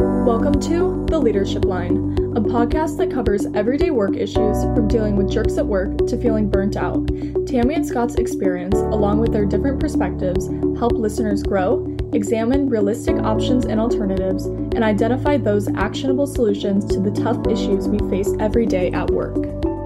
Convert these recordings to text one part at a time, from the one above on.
Welcome to The Leadership Line, a podcast that covers everyday work issues from dealing with jerks at work to feeling burnt out. Tammy and Scott's experience, along with their different perspectives, help listeners grow, examine realistic options and alternatives, and identify those actionable solutions to the tough issues we face every day at work.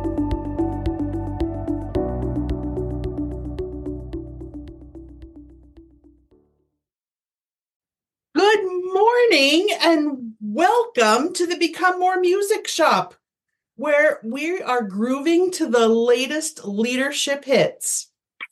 Good morning and welcome to the Become More Music Shop, where we are grooving to the latest leadership hits.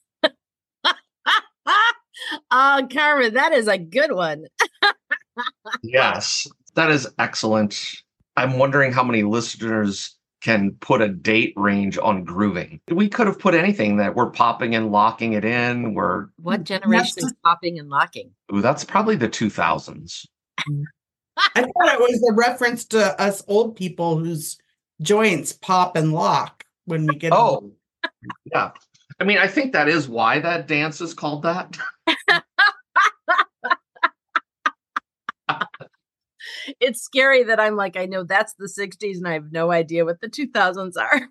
Oh, Carmen, that is a good one. Yes, that is excellent. I'm wondering how many listeners can put a date range on grooving. We could have put anything that we're popping and locking it in. What generation is popping and locking? Ooh, that's probably the 2000s. I thought it was a reference to us old people whose joints pop and lock when we get Oh, yeah. I mean, I think that is why that dance is called that. It's scary that I'm like, I know that's the 60s and I have no idea what the 2000s are.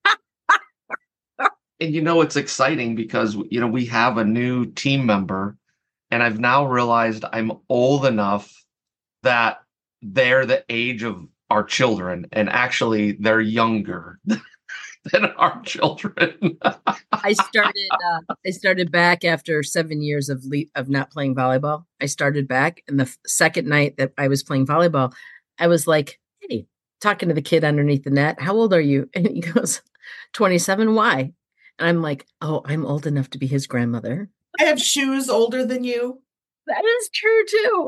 And it's exciting because, we have a new team member, and I've now realized I'm old enough that they're the age of our children, and actually they're younger than our children. I started back after 7 years of not playing volleyball. I started back, and the second night that I was playing volleyball, I was like, "Hey," talking to the kid underneath the net. "How old are you?" And he goes, 27. "Why?" And I'm like, "Oh, I'm old enough to be his grandmother." I have shoes older than you. That is true too.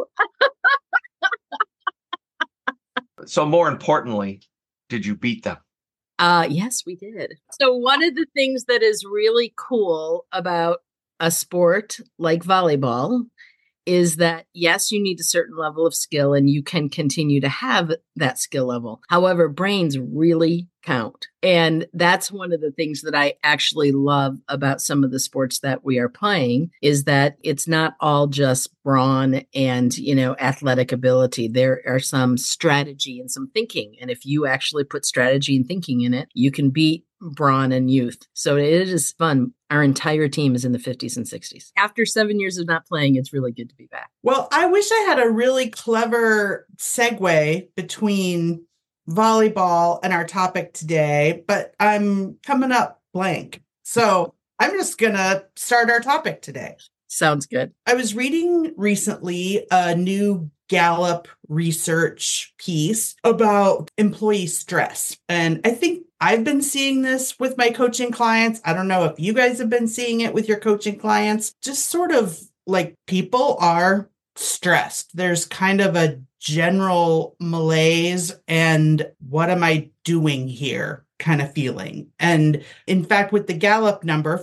So more importantly, did you beat them? Yes, we did. So one of the things that is really cool about a sport like volleyball is that, yes, you need a certain level of skill and you can continue to have that skill level. However, brains really count. And that's one of the things that I actually love about some of the sports that we are playing is that it's not all just brawn and, athletic ability. There are some strategy and some thinking. And if you actually put strategy and thinking in it, you can beat brawn and youth. So it is fun. Our entire team is in the 50s and 60s. After 7 years of not playing, it's really good to be back. Well, I wish I had a really clever segue between volleyball and our topic today, but I'm coming up blank. So I'm just going to start our topic today. Sounds good. I was reading recently a new Gallup research piece about employee stress. And I think I've been seeing this with my coaching clients. I don't know if you guys have been seeing it with your coaching clients. Just sort of like people are stressed. There's kind of a general malaise and what am I doing here kind of feeling. And in fact, with the Gallup number,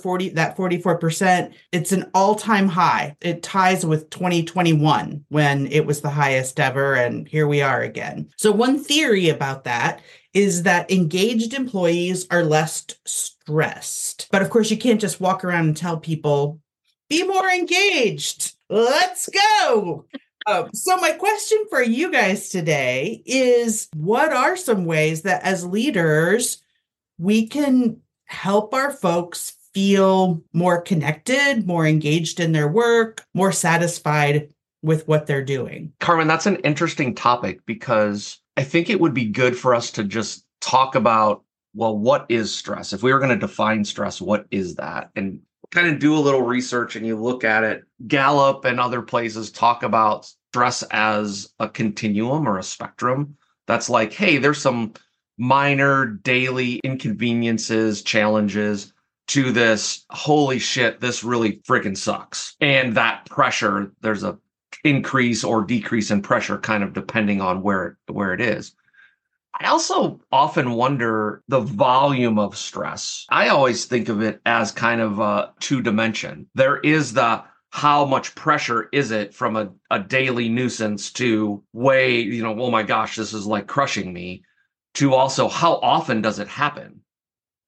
44%, it's an all-time high. It ties with 2021 when it was the highest ever. And here we are again. So one theory about that is that engaged employees are less stressed. But of course, you can't just walk around and tell people, be more engaged. Let's go. So my question for you guys today is, what are some ways that as leaders, we can help our folks feel more connected, more engaged in their work, more satisfied with what they're doing? Carmen, that's an interesting topic because I think it would be good for us to just talk about, well, what is stress? If we were going to define stress, what is that? And kind of do a little research and you look at it. Gallup and other places talk about stress as a continuum or a spectrum. That's like, hey, there's some minor daily inconveniences, challenges to this, holy shit, this really freaking sucks. And that pressure, there's a increase or decrease in pressure kind of depending on where it is. I also often wonder the volume of stress. I always think of it as kind of a two-dimension. There is the how much pressure is it from a daily nuisance to oh my gosh, this is like crushing me, to also how often does it happen?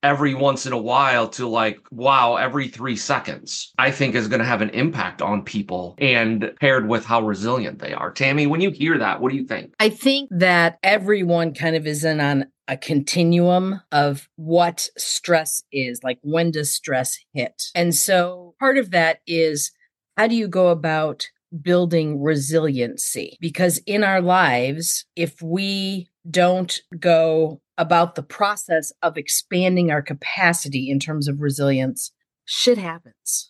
every once in a while to like, wow, every 3 seconds, I think is going to have an impact on people and paired with how resilient they are. Tammy, when you hear that, what do you think? I think that everyone kind of is in on a continuum of what stress is, like when does stress hit? And so part of that is, how do you go about building resiliency? Because in our lives, if we don't go about the process of expanding our capacity in terms of resilience, shit happens.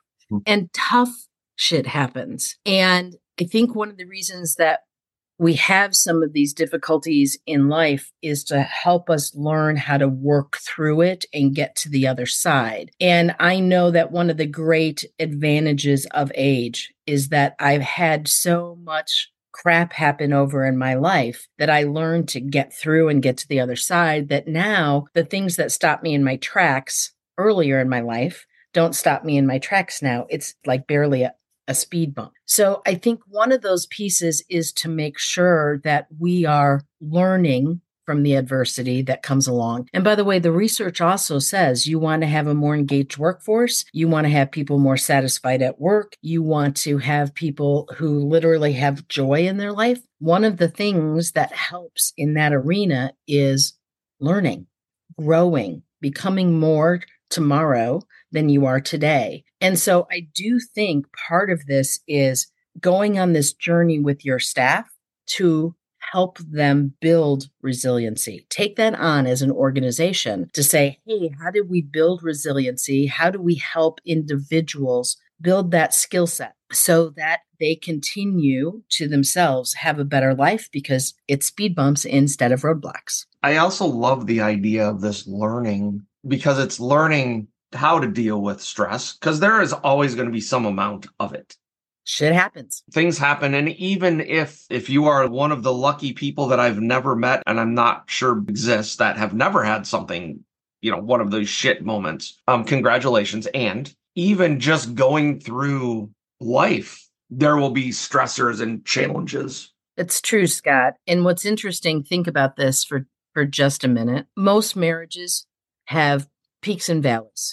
And tough shit happens. And I think one of the reasons that we have some of these difficulties in life is to help us learn how to work through it and get to the other side. And I know that one of the great advantages of age is that I've had so much crap happen over in my life that I learned to get through and get to the other side, that now the things that stopped me in my tracks earlier in my life don't stop me in my tracks now. It's like barely a speed bump. So I think one of those pieces is to make sure that we are learning from the adversity that comes along. And by the way, the research also says you want to have a more engaged workforce. You want to have people more satisfied at work. You want to have people who literally have joy in their life. One of the things that helps in that arena is learning, growing, becoming more tomorrow than you are today. And so I do think part of this is going on this journey with your staff to help them build resiliency. Take that on as an organization to say, hey, how do we build resiliency? How do we help individuals build that skill set so that they continue to themselves have a better life, because it's speed bumps instead of roadblocks. I also love the idea of this learning, because it's learning how to deal with stress, because there is always going to be some amount of it. Shit happens. Things happen. And even if you are one of the lucky people that I've never met, and I'm not sure exists, that have never had something, one of those shit moments, congratulations. And even just going through life, there will be stressors and challenges. It's true, Scott. And what's interesting, think about this for just a minute. Most marriages have peaks and valleys.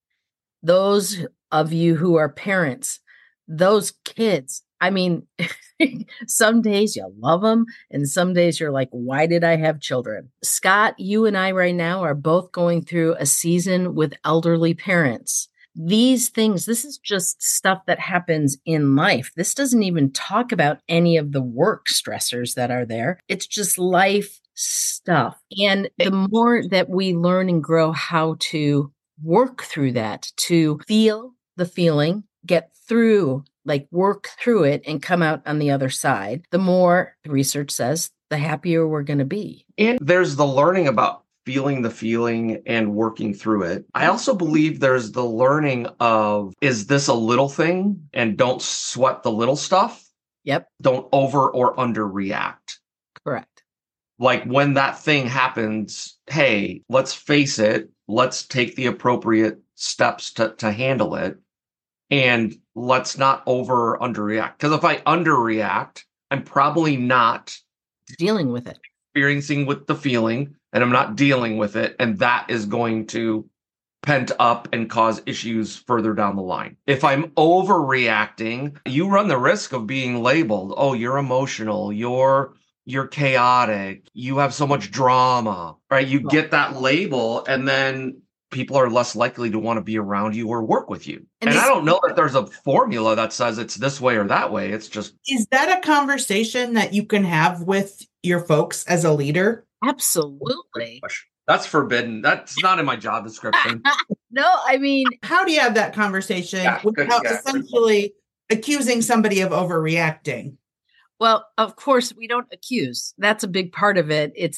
Those of you who are parents, those kids, I mean, some days you love them and some days you're like, why did I have children? Scott, you and I right now are both going through a season with elderly parents. These things, this is just stuff that happens in life. This doesn't even talk about any of the work stressors that are there. It's just life stuff. And the more that we learn and grow how to work through that, to feel the feeling, get through, like work through it and come out on the other side, the more the research says, the happier we're going to be. And there's the learning about feeling the feeling and working through it. I also believe there's the learning of, is this a little thing? And don't sweat the little stuff. Yep. Don't over or underreact. Correct. Like when that thing happens, hey, let's face it. Let's take the appropriate steps to handle it. And let's not over or underreact. Because if I underreact, I'm probably not dealing with it, experiencing with the feeling, and I'm not dealing with it. And that is going to pent up and cause issues further down the line. If I'm overreacting, you run the risk of being labeled, oh, you're emotional, you're chaotic, you have so much drama, right? You get that label, and then people are less likely to want to be around you or work with you. And I don't know that there's a formula that says it's this way or that way. It's just... Is that a conversation that you can have with your folks as a leader? Absolutely. That's forbidden. That's not in my job description. No, I mean... How do you have that conversation without essentially accusing somebody of overreacting? Well, of course, we don't accuse. That's a big part of it. It's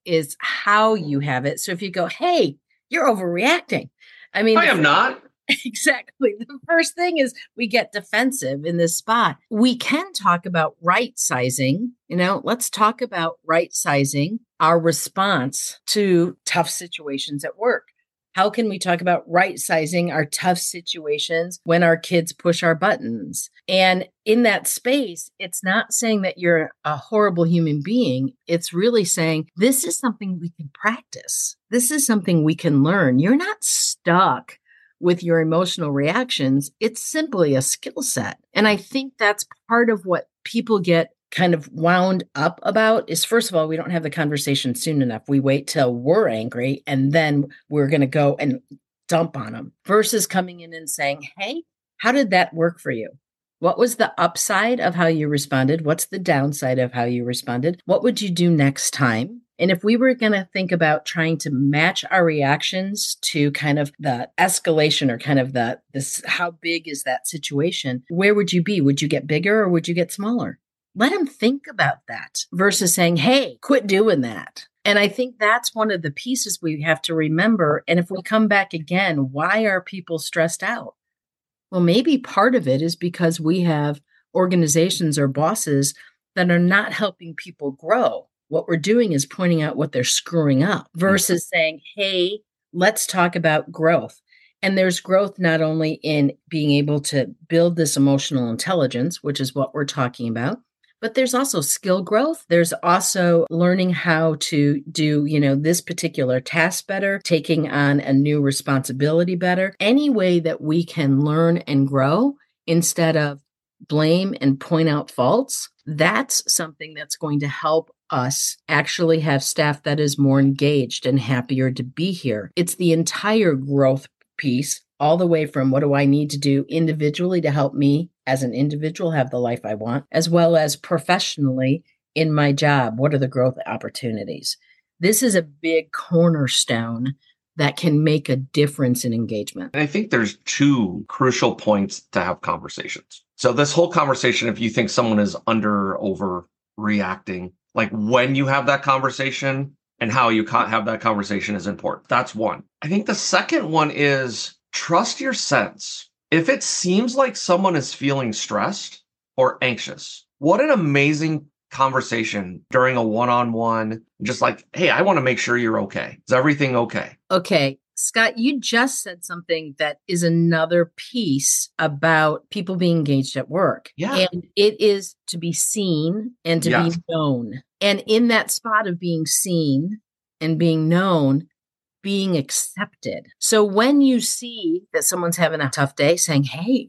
how you have it. So if you go, hey, you're overreacting. I mean, I am not. Exactly. The first thing is we get defensive in this spot. We can talk about right sizing. Let's talk about right sizing our response to tough situations at work. How can we talk about right sizing our tough situations when our kids push our buttons? And in that space, it's not saying that you're a horrible human being. It's really saying this is something we can practice. This is something we can learn. You're not stuck with your emotional reactions. It's simply a skill set. And I think that's part of what people get kind of wound up about is, first of all, we don't have the conversation soon enough. We wait till we're angry and then we're going to go and dump on them versus coming in and saying, hey, how did that work for you? What was the upside of how you responded? What's the downside of how you responded? What would you do next time? And if we were going to think about trying to match our reactions to kind of the escalation or kind of this, how big is that situation? Where would you be? Would you get bigger or would you get smaller? Let them think about that versus saying, hey, quit doing that. And I think that's one of the pieces we have to remember. And if we come back again, why are people stressed out? Well, maybe part of it is because we have organizations or bosses that are not helping people grow. What we're doing is pointing out what they're screwing up versus saying, hey, let's talk about growth. And there's growth not only in being able to build this emotional intelligence, which is what we're talking about, but there's also skill growth. There's also learning how to do, this particular task better, taking on a new responsibility better. Any way that we can learn and grow instead of blame and point out faults, that's something that's going to help us actually have staff that is more engaged and happier to be here. It's the entire growth piece, all the way from what do I need to do individually to help me as an individual have the life I want, as well as professionally in my job. What are the growth opportunities? This is a big cornerstone that can make a difference in engagement. And I think there's two crucial points to have conversations. So this whole conversation, if you think someone is under or overreacting, like when you have that conversation and how you have that conversation is important. That's one. I think the second one is trust your sense. If it seems like someone is feeling stressed or anxious, what an amazing conversation during a one-on-one, just like, hey, I want to make sure you're okay. Is everything okay? Okay. Scott, you just said something that is another piece about people being engaged at work. Yeah. And it is to be seen and to be known. And in that spot of being seen and being known, being accepted. So when you see that someone's having a tough day, saying, hey,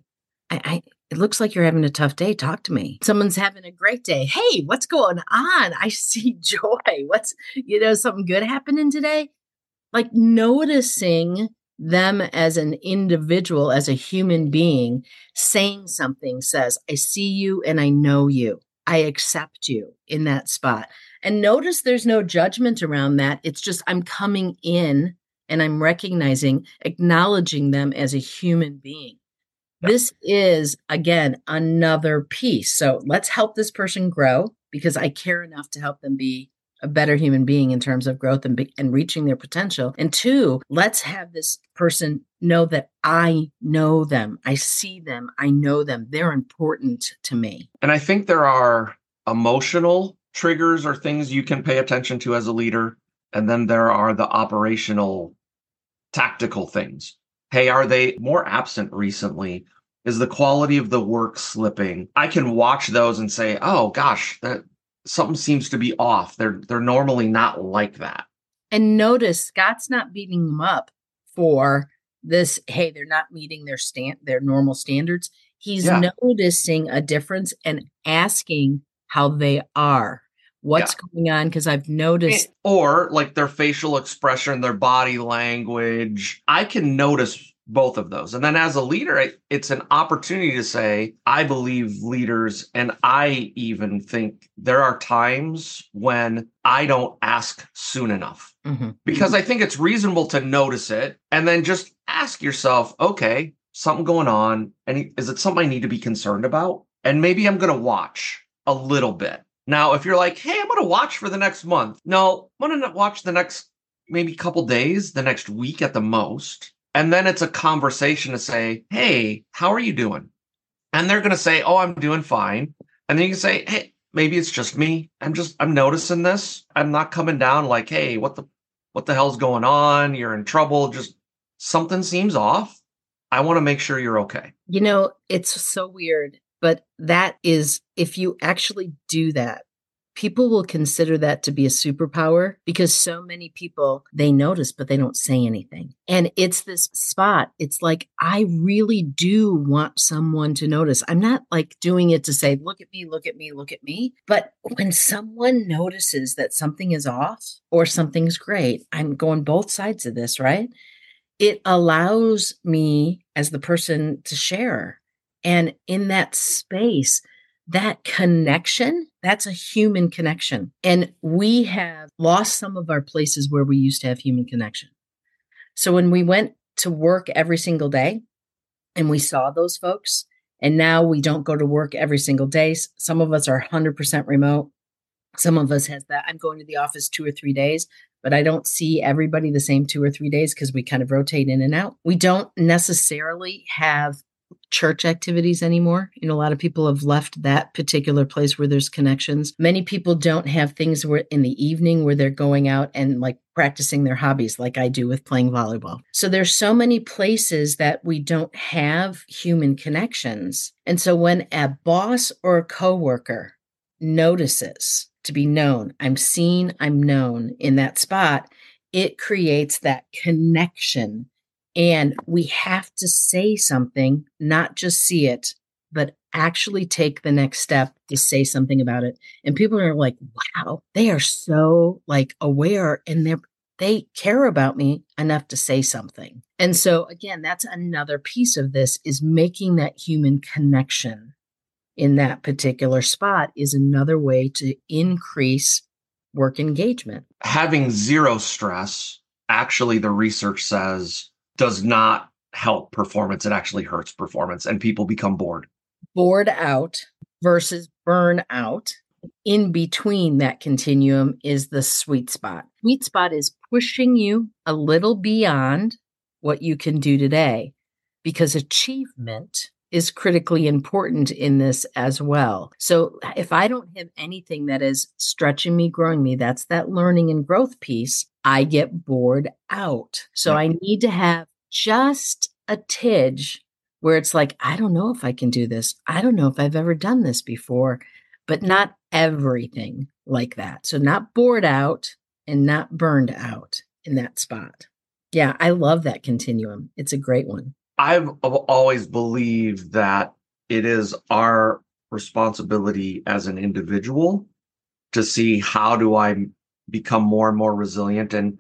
it looks like you're having a tough day. Talk to me. Someone's having a great day. Hey, what's going on? I see joy. What's, something good happening today? Like noticing them as an individual, as a human being, saying something says, I see you and I know you. I accept you in that spot. And notice there's no judgment around that. It's just I'm coming in and I'm recognizing, acknowledging them as a human being. Yeah. This is, again, another piece. So let's help this person grow because I care enough to help them be a better human being in terms of growth and reaching their potential. And two, let's have this person know that I know them. I see them. I know them. They're important to me. And I think there are emotional triggers or things you can pay attention to as a leader. And then there are the operational, tactical things. Hey, are they more absent recently? Is the quality of the work slipping? I can watch those and say, oh gosh, that something seems to be off. They're normally not like that. And notice Scott's not beating them up for this. Hey, they're not meeting their normal standards. He's noticing a difference and asking how they are. What's going on? Because I've noticed. Or like their facial expression, their body language. I can notice both of those. And then as a leader, it's an opportunity to say, I believe leaders, and I even think there are times when I don't ask soon enough. Mm-hmm. Because I think it's reasonable to notice it and then just ask yourself, okay, something going on. And is it something I need to be concerned about? And maybe I'm going to watch a little bit. Now, if you're like, hey, I'm going to watch for the next month. No, I'm going to watch the next maybe couple days, the next week at the most. And then it's a conversation to say, hey, how are you doing? And they're going to say, oh, I'm doing fine. And then you can say, hey, maybe it's just me. I'm noticing this. I'm not coming down like, hey, what the hell's going on? You're in trouble. Just something seems off. I want to make sure you're okay. It's so weird, but that is, if you actually do that, people will consider that to be a superpower because so many people, they notice, but they don't say anything. And it's this spot. It's like, I really do want someone to notice. I'm not like doing it to say, look at me, look at me, look at me. But when someone notices that something is off or something's great, I'm going both sides of this, right? It allows me as the person to share. And in that space, that connection, that's a human connection. And we have lost some of our places where we used to have human connection. So when we went to work every single day and we saw those folks, and now we don't go to work every single day. Some of us are 100% remote. Some of us has that. I'm going to the office 2 or 3 days, but I don't see everybody the same 2 or 3 days because we kind of rotate in and out. We don't necessarily have church activities anymore. A lot of people have left that particular place where there's connections. Many people don't have things where in the evening where they're going out and like practicing their hobbies like I do with playing volleyball. So there's so many places that we don't have human connections. And so when a boss or a coworker notices to be known, I'm seen, I'm known in that spot, it creates that connection. And we have to say something, not just see it, but actually take the next step to say something about it. And people are like, wow, they are so like aware and they care about me enough to say something. And so again, that's another piece of this is making that human connection in that particular spot is another way to increase work engagement. Having zero stress, actually, the research says, does not help performance. It actually hurts performance and people become bored. Bored out versus burn out. In between that continuum is the sweet spot. Sweet spot is pushing you a little beyond what you can do today because achievement is critically important in this as well. So if I don't have anything that is stretching me, growing me, that's that learning and growth piece, I get bored out. So I need to have just a tidge where it's like, I don't know if I can do this. I don't know if I've ever done this before, but not everything like that. So not bored out and not burned out in that spot. Yeah, I love that continuum. It's a great one. I've always believed that it is our responsibility as an individual to see how do I become more and more resilient and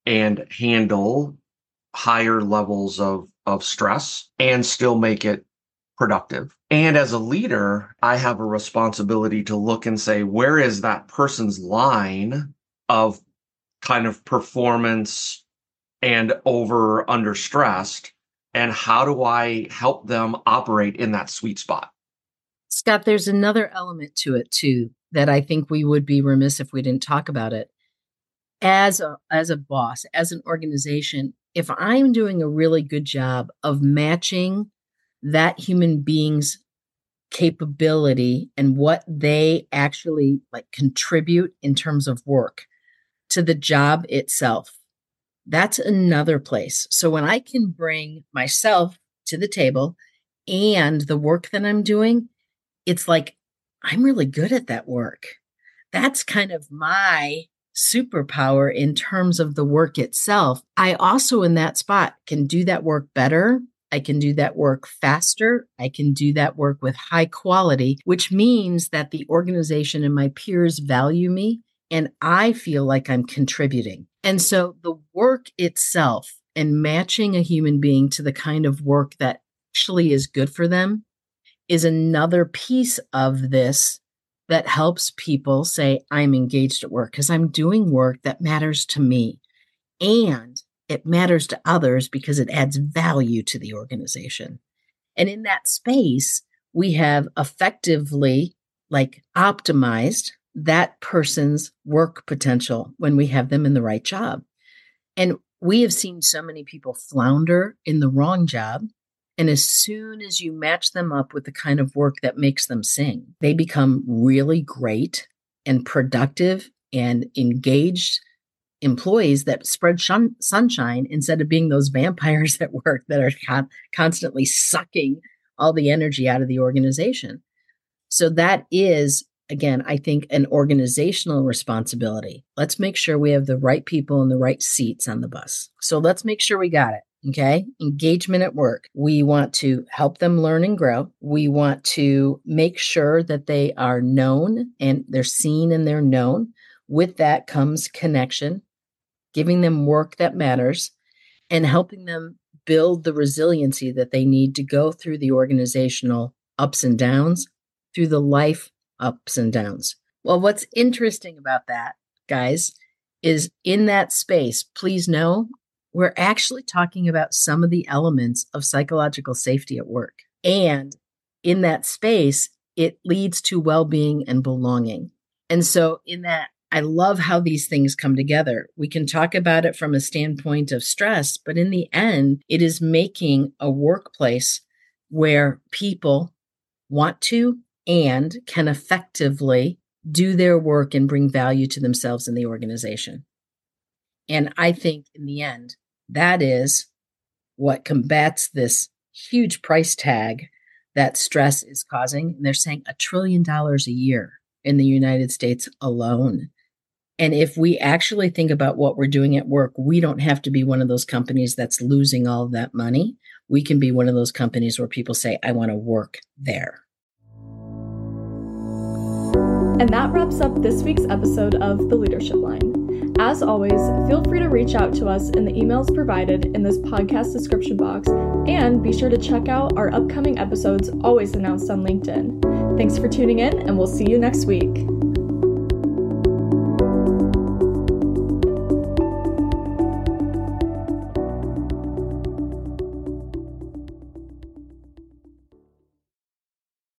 handle higher levels of stress and still make it productive. And as a leader, I have a responsibility to look and say, where is that person's line of kind of performance and under stressed? And how do I help them operate in that sweet spot? Scott, there's another element to it too, that I think we would be remiss if we didn't talk about it. As a boss, as an organization, if I'm doing a really good job of matching that human being's capability and what they actually like contribute in terms of work to the job itself, that's another place. So when I can bring myself to the table and the work that I'm doing, it's like, I'm really good at that work. That's kind of my superpower in terms of the work itself. I also in that spot can do that work better. I can do that work faster. I can do that work with high quality, which means that the organization and my peers value me and I feel like I'm contributing. And so the work itself and matching a human being to the kind of work that actually is good for them is another piece of this that helps people say, I'm engaged at work because I'm doing work that matters to me. And it matters to others because it adds value to the organization. And in that space, we have effectively like optimized that person's work potential when we have them in the right job. And we have seen so many people flounder in the wrong job. And as soon as you match them up with the kind of work that makes them sing, they become really great and productive and engaged employees that spread sunshine instead of being those vampires at work that are constantly sucking all the energy out of the organization. So that is, again, I think an organizational responsibility. Let's make sure we have the right people in the right seats on the bus. So let's make sure we got it. Okay. Engagement at work. We want to help them learn and grow. We want to make sure that they are known and they're seen and they're known. With that comes connection, giving them work that matters, and helping them build the resiliency that they need to go through the organizational ups and downs, through the life ups and downs. Well, what's interesting about that, guys, is in that space, please know, we're actually talking about some of the elements of psychological safety at work. And in that space, it leads to well-being and belonging. And so in that, I love how these things come together. We can talk about it from a standpoint of stress, but in the end, it is making a workplace where people want to and can effectively do their work and bring value to themselves and the organization. And I think in the end, that is what combats this huge price tag that stress is causing. And they're saying $1 trillion a year in the United States alone. And if we actually think about what we're doing at work, we don't have to be one of those companies that's losing all of that money. We can be one of those companies where people say, I want to work there. And that wraps up this week's episode of The Leadership Line. As always, feel free to reach out to us in the emails provided in this podcast description box, and be sure to check out our upcoming episodes always announced on LinkedIn. Thanks for tuning in, and we'll see you next week.